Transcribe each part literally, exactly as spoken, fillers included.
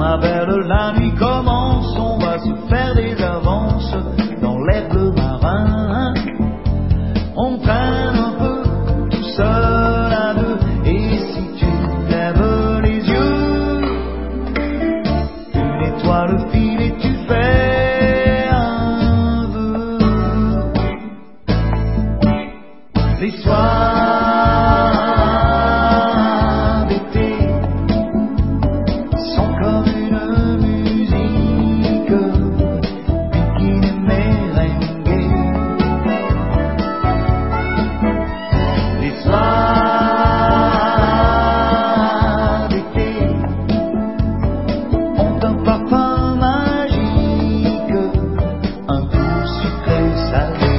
travers de la nuit commence, on va se faire des avances dans l'air bleu marin. On traîne un peu tout seul à deux, et si tu lèves les yeux, une étoile file et tu fais un vœu. Les soirs d'été sont comme une musique, une merengue. Les soirs d'été ont un parfum magique, un goût sucré salé.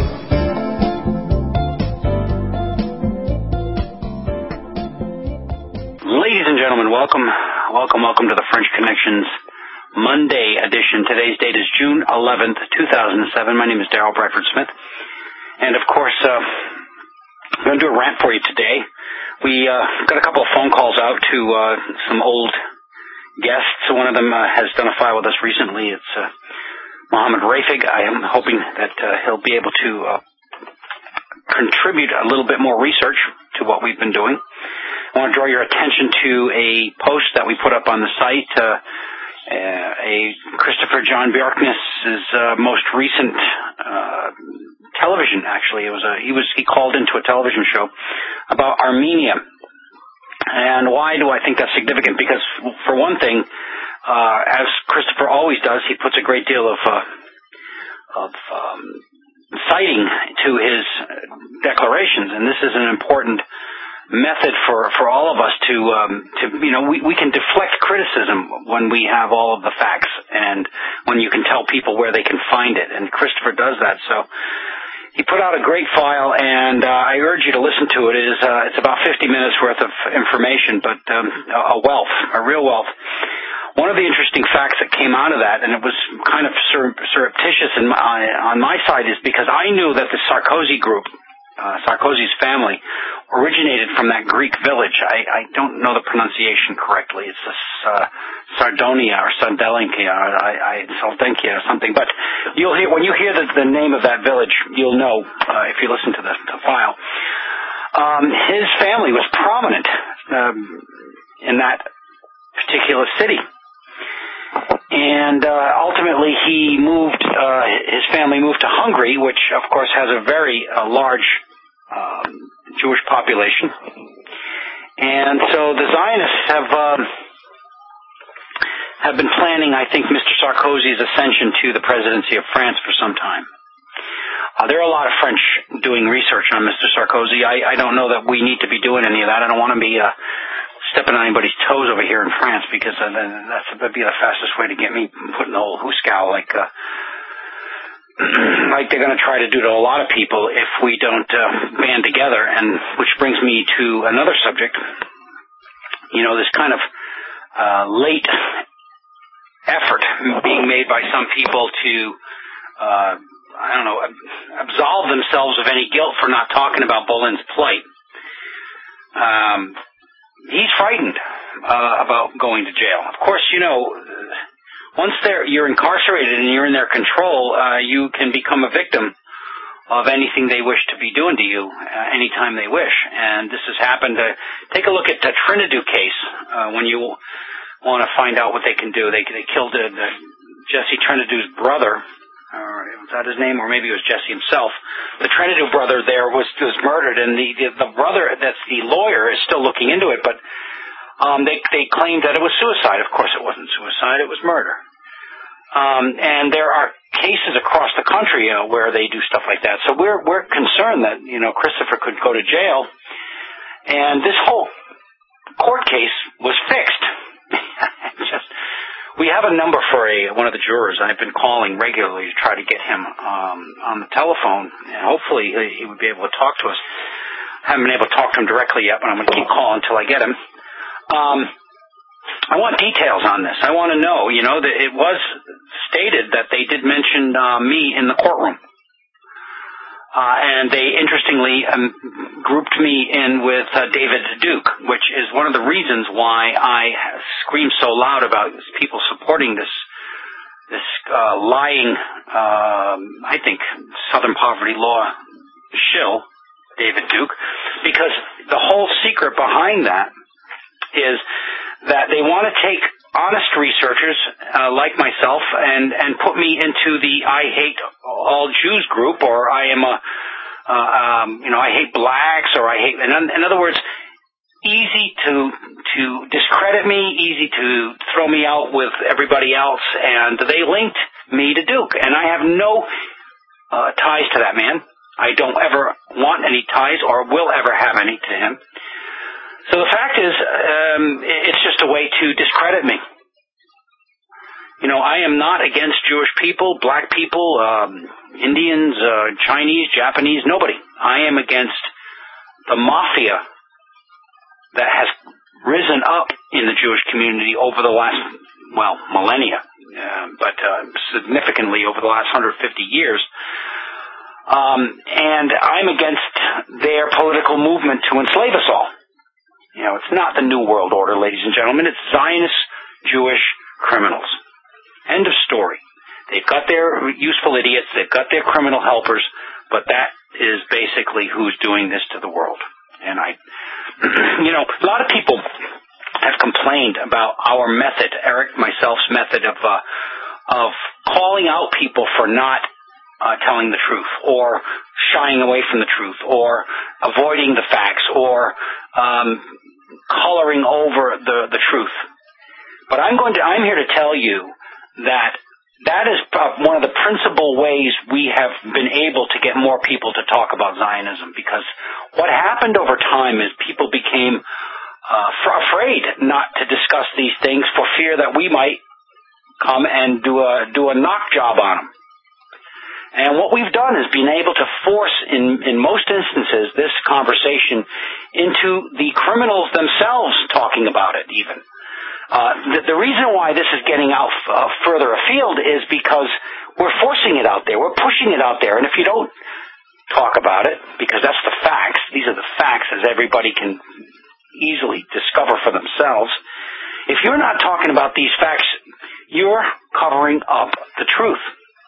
Ladies and gentlemen, welcome, welcome, welcome to the French Connections Monday edition. Today's date is June eleventh, two thousand seven. My name is Darrell Bradford Smith. And of course, uh, I'm going to do a rant for you today. We uh, got a couple of phone calls out to uh, some old guests. One of them uh, has done a file with us recently. It's uh, Mohammed Rafig. I am hoping that uh, he'll be able to uh, contribute a little bit more research to what we've been doing. I want to draw your attention to a post that we put up on the site, uh, uh, a Christopher John Bjorkness's uh, most recent uh, television. Actually, it was a he was he called into a television show about Armenia. And why do I think that's significant? Because for one thing, uh, as Christopher always does, he puts a great deal of uh, of um, citing to his declarations, and this is an important method for, for all of us to, um, to, you know, we, we can deflect criticism when we have all of the facts and when you can tell people where they can find it. And Christopher does that. So he put out a great file, and uh, I urge you to listen to it. It is, uh, it's about fifty minutes worth of information, but um, a wealth, a real wealth. One of the interesting facts that came out of that, and it was kind of sur- surreptitious in my, on my side, is because I knew that the Sarkozy group, Uh, Sarkozy's family, originated from that Greek village. I, I don't know the pronunciation correctly. It's this, uh, Sardonia or Sardelinkia or I, I, Saldenkia or something. But you'll hear, when you hear the, the name of that village, you'll know, uh, if you listen to the, the file. Um, his family was prominent, um, in that particular city. And uh, ultimately, he moved. Uh, his family moved to Hungary, which, of course, has a very uh, large um, Jewish population. And so the Zionists have um, have been planning, I think, Mister Sarkozy's ascension to the presidency of France for some time. Uh, there are a lot of French doing research on Mister Sarkozy. I, I don't know that we need to be doing any of that. I don't want to be Uh, stepping on anybody's toes over here in France, because uh, that's that'd be the fastest way to get me put in the whole hooskow, like uh, like they're going to try to do to a lot of people if we don't uh, band together. And which brings me to another subject. You know, this kind of uh, late effort being made by some people to uh, I don't know absolve themselves of any guilt for not talking about Bolin's plight. Um. He's frightened uh, about going to jail. Of course, you know, once they're, you're incarcerated and you're in their control, uh, you can become a victim of anything they wish to be doing to you uh, anytime they wish. And this has happened. Uh, take a look at the Trinidad case uh, when you want to find out what they can do. They, they killed uh, the Jesse Trinidad's brother. Or was that his name? Or maybe it was Jesse himself. The Trinidad brother there was, was murdered, and the, the, the brother, that's the lawyer, is still looking into it, but um, they, they claimed that it was suicide. Of course it wasn't suicide, it was murder. Um, and there are cases across the country uh, where they do stuff like that. So we're, we're concerned that, you know, Christopher could go to jail, and this whole court case was fixed. Just... We have a number for a one of the jurors. I've been calling regularly to try to get him um, on the telephone, and hopefully he would be able to talk to us. I haven't been able to talk to him directly yet, but I'm going to keep calling until I get him. Um, I want details on this. I want to know, you know, that it was stated that they did mention uh, me in the courtroom. Uh, and they, interestingly, um, grouped me in with uh, David Duke, which is one of the reasons why I scream so loud about people supporting this this uh, lying, uh, I think, Southern poverty law shill, David Duke, because the whole secret behind that is that they want to take honest researchers uh, like myself and and put me into the I hate all Jews group, or I am a uh, um, you know I hate blacks, or I hate in, in other words, easy to to discredit me, easy to throw me out with everybody else, and they linked me to Duke, and I have no uh, ties to that man. I don't ever want any ties or will ever have any to him. So the fact is, um, it's just a way to discredit me. You know, I am not against Jewish people, black people, um, Indians, uh, Chinese, Japanese, nobody. I am against the mafia that has risen up in the Jewish community over the last, well, millennia, uh, but uh, significantly over the last one hundred fifty years. Um, and I'm against their political movement to enslave us all. You know, it's not the New World Order, ladies and gentlemen. It's Zionist Jewish criminals. End of story. They've got their useful idiots. They've got their criminal helpers. But that is basically who's doing this to the world. And I, you know, a lot of people have complained about our method, Eric, myself's method of, uh, of calling out people for not Uh, telling the truth, or shying away from the truth, or avoiding the facts, or um, coloring over the, the truth. But I'm going to, I'm here to tell you that that is one of the principal ways we have been able to get more people to talk about Zionism, because what happened over time is people became uh, afraid not to discuss these things for fear that we might come and do a do a knock job on them. And what we've done is been able to force, in, in most instances, this conversation into the criminals themselves talking about it, even. Uh, the, the reason why this is getting out uh, further afield is because we're forcing it out there. We're pushing it out there. And if you don't talk about it, because that's the facts, these are the facts as everybody can easily discover for themselves. If you're not talking about these facts, you're covering up the truth.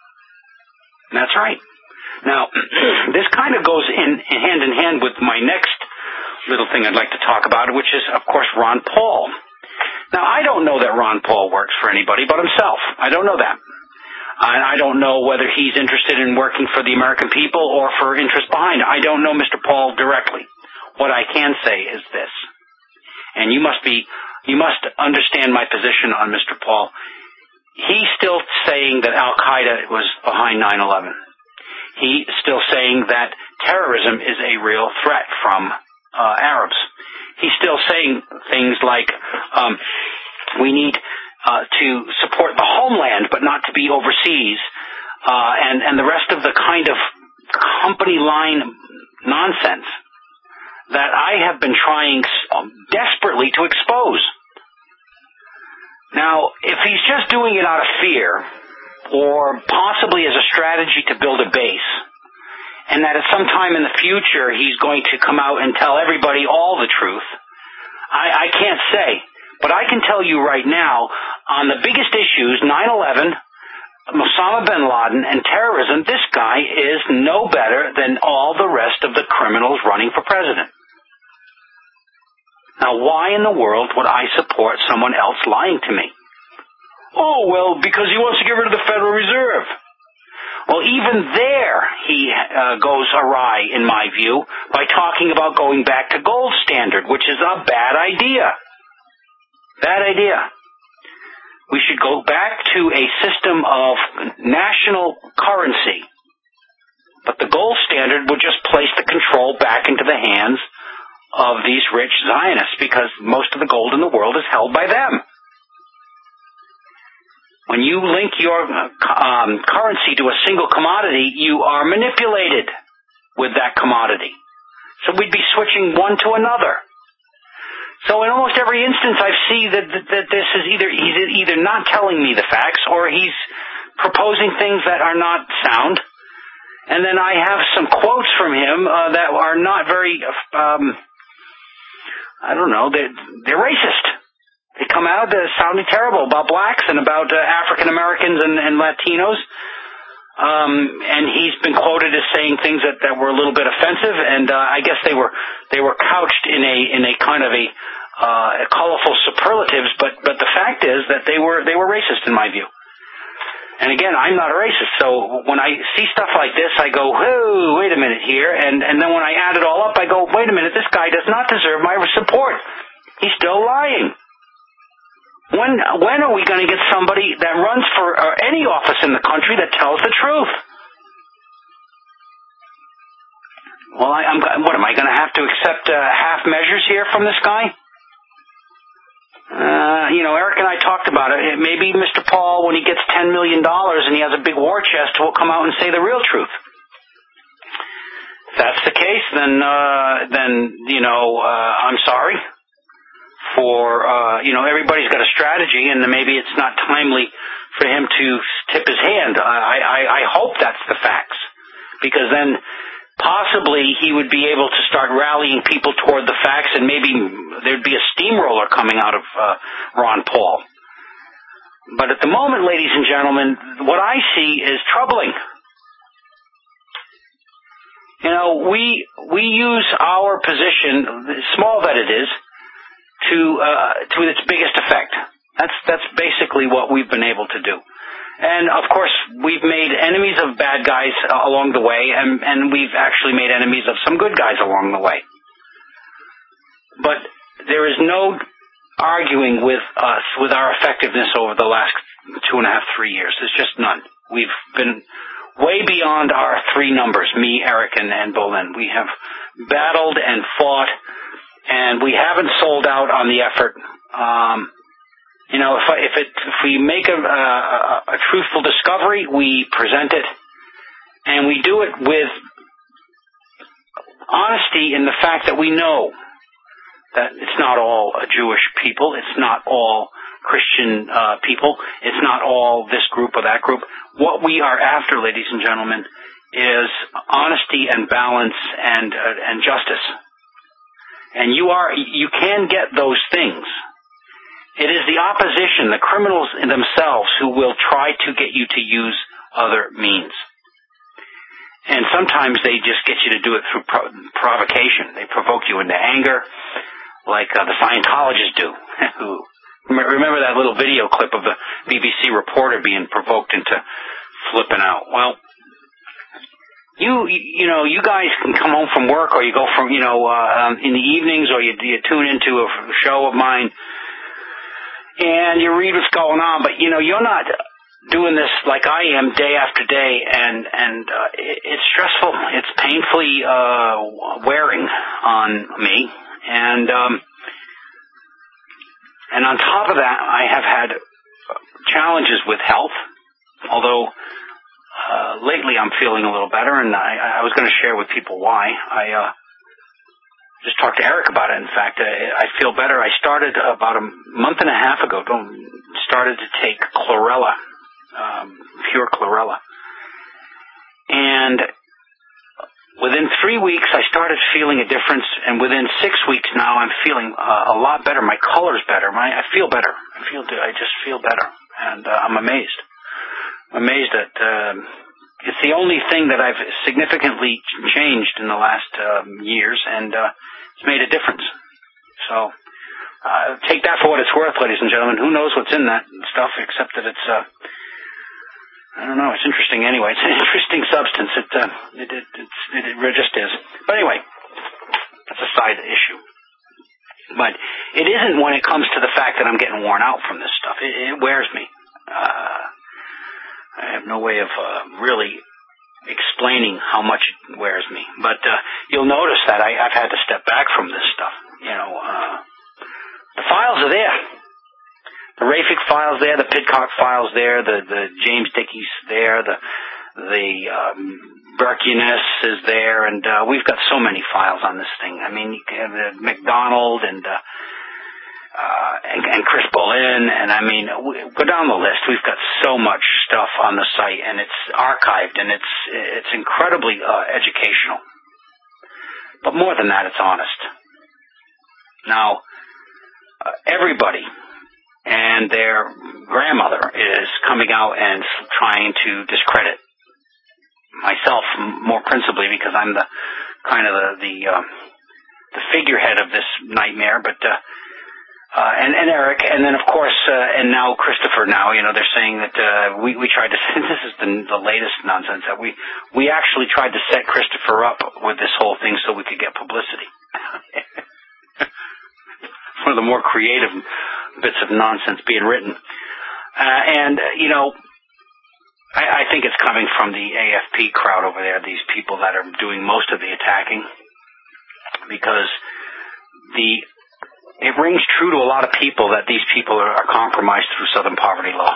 That's right. Now, this kind of goes in, in hand in hand with my next little thing I'd like to talk about, which is, of course, Ron Paul. Now, I don't know that Ron Paul works for anybody but himself. I don't know that. And I don't know whether he's interested in working for the American people or for interest behind it. I don't know Mister Paul directly. What I can say is this, and you must be, you must understand my position on Mister Paul. He's still saying that Al-Qaeda was behind nine eleven. He's still saying that terrorism is a real threat from uh, Arabs. He's still saying things like um, we need uh, to support the homeland but not to be overseas, uh, and, and the rest of the kind of company line nonsense that I have been trying desperately to expose. Now, if he's just doing it out of fear, or possibly as a strategy to build a base, and that at some time in the future he's going to come out and tell everybody all the truth, I, I can't say. But I can tell you right now, on the biggest issues, nine eleven, Osama bin Laden, and terrorism, this guy is no better than all the rest of the criminals running for president. Now, why in the world would I support someone else lying to me? Oh, well, because he wants to get rid of the Federal Reserve. Well, even there he uh, goes awry, in my view, by talking about going back to gold standard, which is a bad idea. Bad idea. We should go back to a system of national currency. But the gold standard would just place the control back into the hands of these rich Zionists, because most of the gold in the world is held by them. When you link your um, currency to a single commodity, you are manipulated with that commodity. So we'd be switching one to another. So in almost every instance, I see that, that, that this is either he's either not telling me the facts, or he's proposing things that are not sound. And then I have some quotes from him uh, that are not very, um, I don't know, they're, they're racist. They come out uh, sounding terrible about blacks and about uh, African Americans and, and Latinos. Um, and he's been quoted as saying things that, that were a little bit offensive, and uh, I guess they were they were couched in a in a kind of a, uh, a colorful superlatives. But but the fact is that they were they were racist in my view. And again, I'm not a racist, so when I see stuff like this, I go, whoa, wait a minute here, and and then when I add it all up, I go, wait a minute, this guy does not deserve my support. He's still lying. When when are we going to get somebody that runs for uh, any office in the country that tells the truth? Well, I, I'm, what am I going to have to accept uh, half measures here from this guy? Uh, you know, Eric and I talked about it. Maybe Mister Paul, when he gets ten million dollars and he has a big war chest, will come out and say the real truth. If that's the case, then uh, then you know, uh, I'm sorry. For, uh, you know, everybody's got a strategy, and maybe it's not timely for him to tip his hand. I, I, I hope that's the facts, because then possibly he would be able to start rallying people toward the facts, and maybe there'd be a steamroller coming out of uh, Ron Paul. But at the moment, ladies and gentlemen, what I see is troubling. You know, we we use our position, small that it is, to uh, to its biggest effect. That's that's basically what we've been able to do. And of course, we've made enemies of bad guys uh, along the way, and, and we've actually made enemies of some good guys along the way. But there is no arguing with us, with our effectiveness over the last two and a half, three years. There's just none. We've been way beyond our three numbers, me, Eric, and, and Bolin. We have battled and fought, and we haven't sold out on the effort. Um, you know, if, if, it, if we make a, a, a truthful discovery, we present it, and we do it with honesty in the fact that we know that it's not all a Jewish people, it's not all Christian uh, people, it's not all this group or that group. What we are after, ladies and gentlemen, is honesty and balance and uh, and justice. And you are, you can get those things. It is the opposition, the criminals themselves, who will try to get you to use other means. And sometimes they just get you to do it through pro- provocation. They provoke you into anger, like uh, the Scientologists do. Who remember that little video clip of the B B C reporter being provoked into flipping out? Well, You, you know, you guys can come home from work, or you go from, you know, uh, um, in the evenings, or you, you tune into a show of mine, and you read what's going on, but, you know, you're not doing this like I am day after day, and, and, uh, it, it's stressful. It's painfully, uh, wearing on me, and, um, and on top of that, I have had challenges with health, although Uh, lately I'm feeling a little better, and I, I was going to share with people why. I uh, just talked to Eric about it. In fact, I, I feel better. I started about a month and a half ago, started to take chlorella, um, pure chlorella. And within three weeks, I started feeling a difference, and within six weeks now, I'm feeling uh, a lot better. My color's better. My, I feel better. I feel. I just feel better, and uh, I'm amazed. amazed at uh, it's the only thing that I've significantly changed in the last um, years, and uh, it's made a difference. So uh, take that for what it's worth, ladies and gentlemen. Who knows what's in that stuff, except that it's uh, I don't know. It's interesting anyway. It's an interesting substance. It uh, it, it, it's, it it just is. But anyway, that's a side issue. But it isn't when it comes to the fact that I'm getting worn out from this stuff. It, it wears me. Uh, I have no way of uh, really explaining how much it wears me. But uh, you'll notice that I, I've had to step back from this stuff. You know, uh, the files are there. The Rafik files there, the Pidcock files there, the, the James Dickey's there, the the um, Berkianess is there, and uh, we've got so many files on this thing. I mean, you can have the McDonald and uh, uh, and, and Chris Boleyn, and I mean, we, go down the list. We've got so much stuff on the site, and it's archived, and it's it's incredibly uh, educational. But more than that, it's honest. Now, uh, everybody and their grandmother is coming out and trying to discredit myself, more principally because I'm the kind of the the, uh, the figurehead of this nightmare. But uh, uh, and and Eric, and then of course, uh, and now Christopher. Now you know they're saying that uh, we we tried to. This is the, the latest nonsense that we we actually tried to set Christopher up with this whole thing so we could get publicity. One of the more creative bits of nonsense being written. Uh, and, uh, you know, I, I think it's coming from the A F P crowd over there, these people that are doing most of the attacking, because the it rings true to a lot of people that these people are, are compromised through Southern poverty law.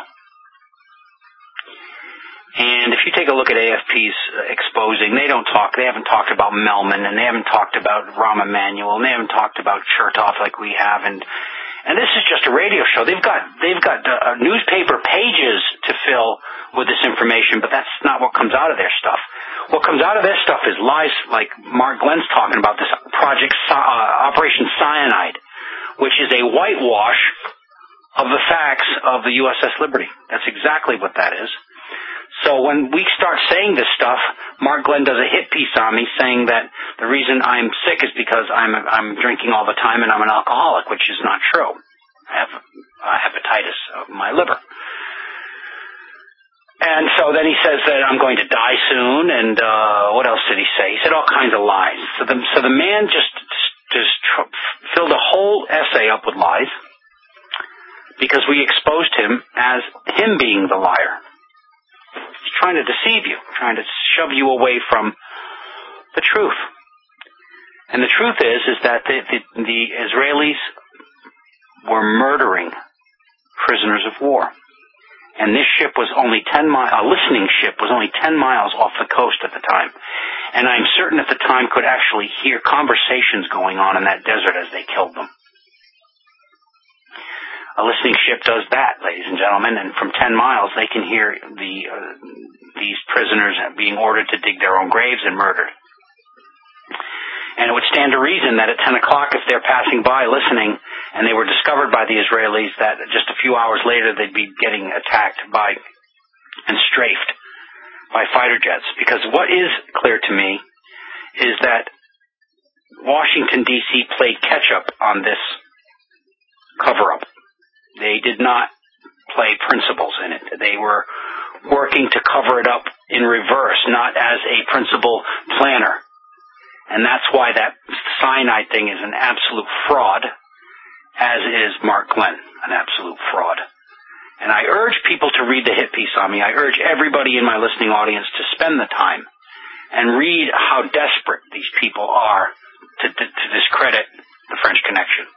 And if you take a look at A F P's exposing, they don't talk, they haven't talked about Melman, and they haven't talked about Rahm Emanuel, and they haven't talked about Chertoff like we have, and and this is just a radio show. They've got they've got uh, newspaper pages to fill with this information, but that's not what comes out of their stuff. What comes out of their stuff is lies like Mark Glenn's talking about, this Project uh, Operation Cyanide, which is a whitewash of the facts of the U S S Liberty. That's exactly what that is. So when we start saying this stuff, Mark Glenn does a hit piece on me saying that the reason I'm sick is because I'm I'm drinking all the time and I'm an alcoholic, which is not true. I have uh, hepatitis of my liver. And so then he says that I'm going to die soon, and uh what else did he say? He said all kinds of lies. So the, so the man just, just tr- filled a whole essay up with lies because we exposed him as him being the liar. He's trying to deceive you, trying to shove you away from the truth. And the truth is, is that the, the, the Israelis were murdering prisoners of war. And this ship was only ten miles, a listening ship was only ten miles off the coast at the time. And I'm certain at the time could actually hear conversations going on in that desert as they killed them. A listening ship does that, ladies and gentlemen, and from ten miles they can hear the uh, these prisoners being ordered to dig their own graves and murdered. And it would stand to reason that at ten o'clock, if they're passing by listening, and they were discovered by the Israelis, that just a few hours later they'd be getting attacked by and strafed by fighter jets. Because what is clear to me is that Washington, D C played catch-up on this cover-up. They did not play principles in it. They were working to cover it up in reverse, not as a principal planner. And that's why that cyanide thing is an absolute fraud, as is Mark Glenn, an absolute fraud. And I urge people to read the hit piece on me. I urge everybody in my listening audience to spend the time and read how desperate these people are to, to, to discredit the French Connection.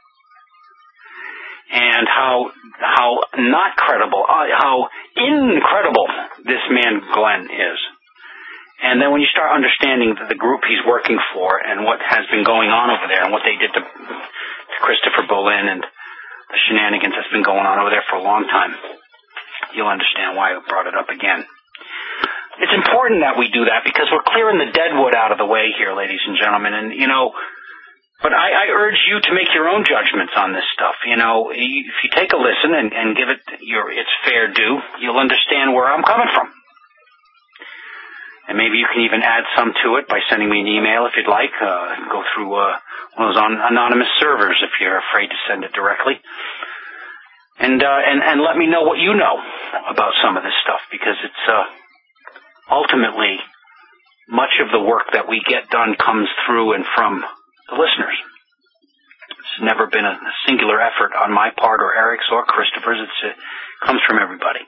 And how how not credible, how incredible this man Glenn is. And then when you start understanding the group he's working for and what has been going on over there and what they did to, to Christopher Boleyn and the shenanigans that's been going on over there for a long time, you'll understand why I brought it up again. It's important that we do that because we're clearing the deadwood out of the way here, ladies and gentlemen. And, you know, but I, I urge you to make your own judgments on this stuff. You know, if you take a listen and, and give it your its fair due, you'll understand where I'm coming from. And maybe you can even add some to it by sending me an email if you'd like. Uh, go through uh, one of those on, anonymous servers if you're afraid to send it directly. And, uh, and and let me know what you know about some of this stuff, because it's uh, ultimately much of the work that we get done comes through and from the listeners. It's never been a singular effort on my part or Eric's or Christopher's. It's, it comes from everybody.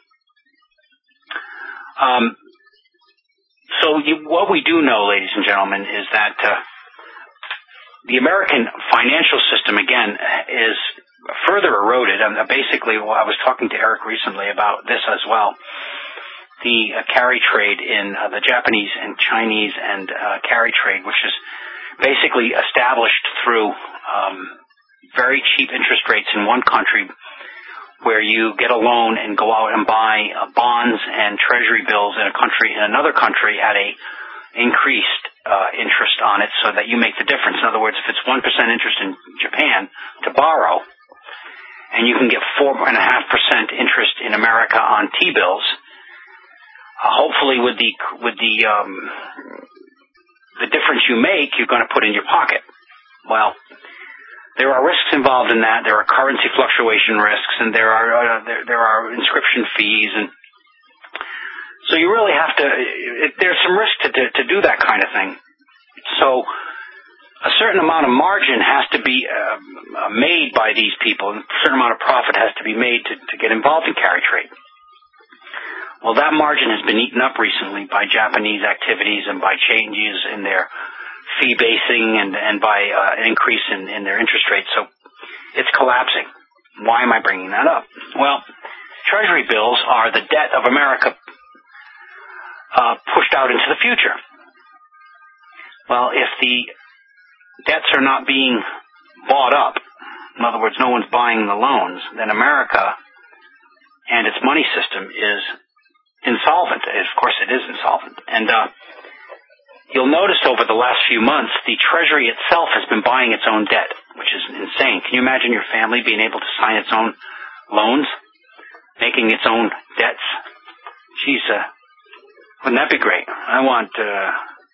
Um, so you, what we do know, ladies and gentlemen, is that uh, the American financial system, again, is further eroded. And basically, well, I was talking to Eric recently about this as well. The uh, carry trade in uh, the Japanese and Chinese and uh, carry trade, which is basically established through um, very cheap interest rates in one country where you get a loan and go out and buy uh, bonds and treasury bills in a country, in another country at a increased uh, interest on it so that you make the difference. In other words, if it's one percent interest in Japan to borrow and you can get four point five percent interest in America on T-bills, uh, hopefully with the, with the, um, the difference you make, you're going to put in your pocket. Well, there are risks involved in that. There are currency fluctuation risks, and there are uh, there, there are inscription fees, and so you really have to. It, there's some risk to, to to do that kind of thing. So a certain amount of margin has to be uh, made by these people, and a certain amount of profit has to be made to, to get involved in carry trade. Well, that margin has been eaten up recently by Japanese activities and by changes in their fee basing and, and by uh, an increase in, in their interest rates. So it's collapsing. Why am I bringing that up? Well, Treasury bills are the debt of America uh, pushed out into the future. Well, if the debts are not being bought up, in other words, no one's buying the loans, then America and its money system is insolvent. Of course, it is insolvent. And uh, you'll notice over the last few months, the Treasury itself has been buying its own debt, which is insane. Can you imagine your family being able to sign its own loans, making its own debts? Geez, uh, wouldn't that be great? I want, uh,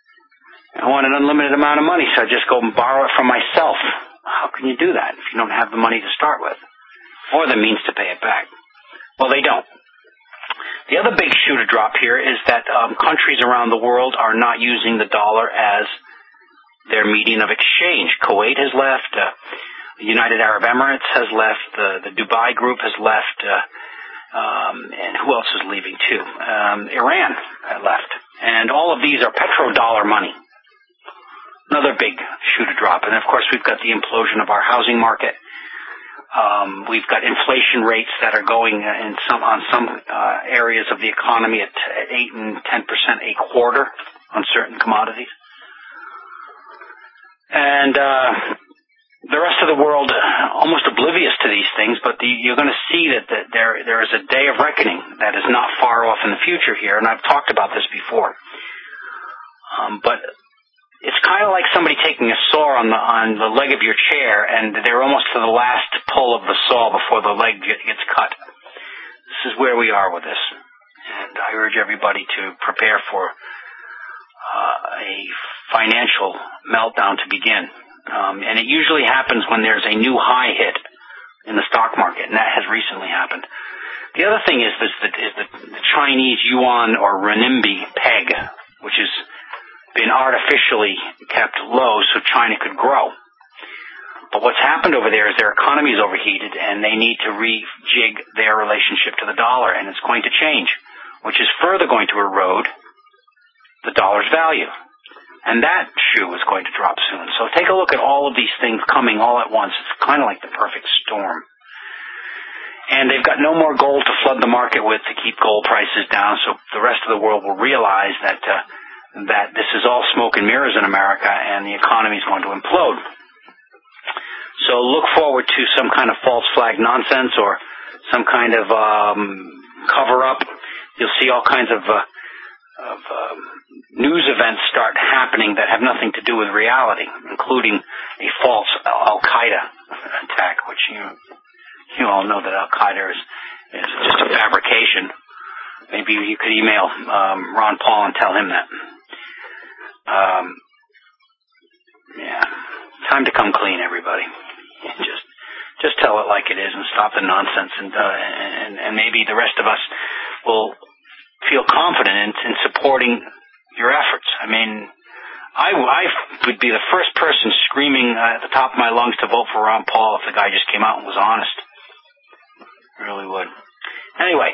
I want an unlimited amount of money, so I just go and borrow it from myself. How can you do that if you don't have the money to start with, or the means to pay it back? Well, they don't. The other big shoe to drop here is that um, countries around the world are not using the dollar as their medium of exchange. Kuwait has left. Uh, the United Arab Emirates has left. The, the Dubai group has left. Uh, um, and who else is leaving too? Um, Iran left. And all of these are petrodollar money. Another big shoe to drop. And of course, we've got the implosion of our housing market. Um, we've got inflation rates that are going in some on some uh, areas of the economy at, at eight and ten percent a quarter on certain commodities, and uh, the rest of the world almost oblivious to these things. But the, you're going to see that, that there there is a day of reckoning that is not far off in the future here, and I've talked about this before. Um, but it's kind of like somebody taking a saw on the on the leg of your chair, and they're almost to the last pull of the saw before the leg get, gets cut. This is where we are with this, and I urge everybody to prepare for uh, a financial meltdown to begin. Um, and it usually happens when there's a new high hit in the stock market, and that has recently happened. The other thing is this: the, is the, the Chinese yuan or renminbi peg, which is been artificially kept low so China could grow. But what's happened over there is their economy is overheated and they need to rejig their relationship to the dollar, and it's going to change, which is further going to erode the dollar's value. And that shoe is going to drop soon. So take a look at all of these things coming all at once. It's kind of like the perfect storm. And they've got no more gold to flood the market with to keep gold prices down, so the rest of the world will realize that uh, that this is all smoke and mirrors in America and the economy is going to implode. So look forward to some kind of false flag nonsense or some kind of um, cover-up. You'll see all kinds of, uh, of um, news events start happening that have nothing to do with reality, including a false Al-Qaeda attack, which you you all know that Al-Qaeda is, is just a fabrication. Maybe you could email um, Ron Paul and tell him that. Um, yeah, time to come clean, everybody. Just, just tell it like it is and stop the nonsense, and uh, and, and maybe the rest of us will feel confident in, in supporting your efforts. I mean, I, I would be the first person screaming uh, at the top of my lungs to vote for Ron Paul if the guy just came out and was honest. I really would. Anyway.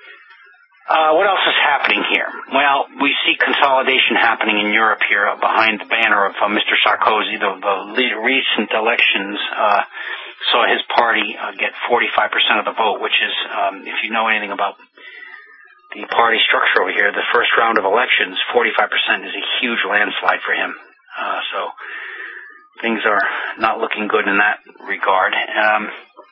Uh, what else is happening here? Well, we see consolidation happening in Europe here behind the banner of uh, Mister Sarkozy. The, the recent elections uh, saw his party uh, get forty-five percent of the vote, which is, um, if you know anything about the party structure over here, the first round of elections, forty-five percent is a huge landslide for him. Uh, so things are not looking good in that regard. Um,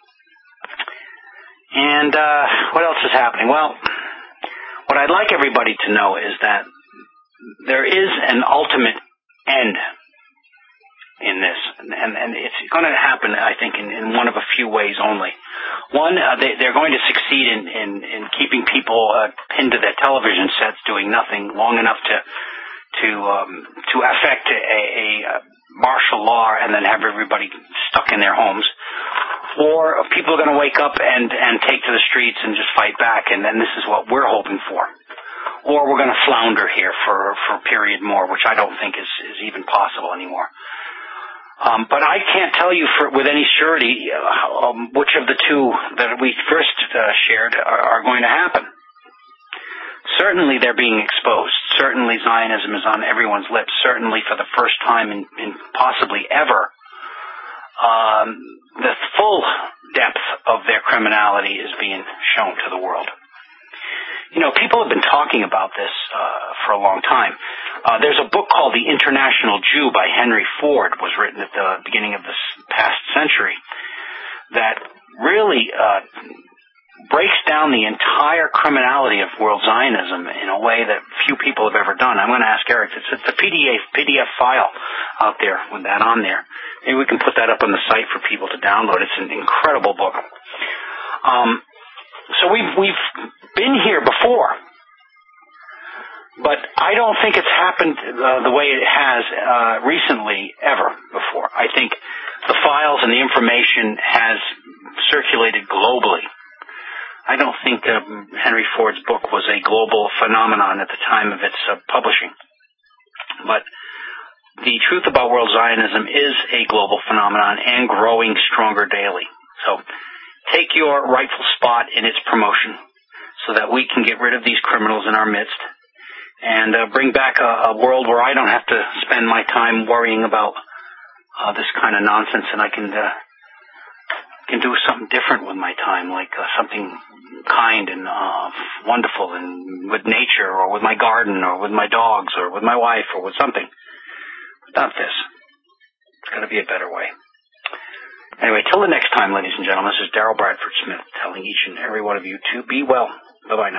and uh, what else is happening? Well, what I'd like everybody to know is that there is an ultimate end in this, and, and it's going to happen, I think, in, in one of a few ways only. One, uh, they, they're going to succeed in, in, in keeping people uh, pinned to their television sets, doing nothing long enough to to um, to affect a, a, a martial law and then have everybody stuck in their homes. Or people are going to wake up and, and take to the streets and just fight back, and then this is what we're hoping for. Or we're going to flounder here for, for a period more, which I don't think is, is even possible anymore. Um, but I can't tell you for, with any surety uh, um, which of the two that we first uh, shared are, are going to happen. Certainly they're being exposed. Certainly Zionism is on everyone's lips. Certainly for the first time in, in possibly ever, um, the full depth of their criminality is being shown to the world. You know, people have been talking about this uh, for a long time. Uh, there's a book called The International Jew by Henry Ford, was written at the beginning of this past century, that really uh, breaks down the entire criminality of world Zionism in a way that few people have ever done. I'm going to ask Eric, it's, it's a P D F, P D F file out there with that on there. Maybe we can put that up on the site for people to download. It's an incredible book. Um, so we've, we've been here before, but I don't think it's happened uh, the way it has uh, recently ever before. I think the files and the information has circulated globally. I don't think um, Henry Ford's book was a global phenomenon at the time of its uh, publishing. But the truth about world Zionism is a global phenomenon and growing stronger daily. So take your rightful spot in its promotion so that we can get rid of these criminals in our midst and uh, bring back a, a world where I don't have to spend my time worrying about uh, this kind of nonsense, and I can uh, can do something different with my time, like uh, something kind and uh, wonderful and with nature or with my garden or with my dogs or with my wife or with something. Not this. It's got to be a better way. Anyway, till the next time, ladies and gentlemen, this is Daryl Bradford Smith telling each and every one of you to be well. Bye-bye now.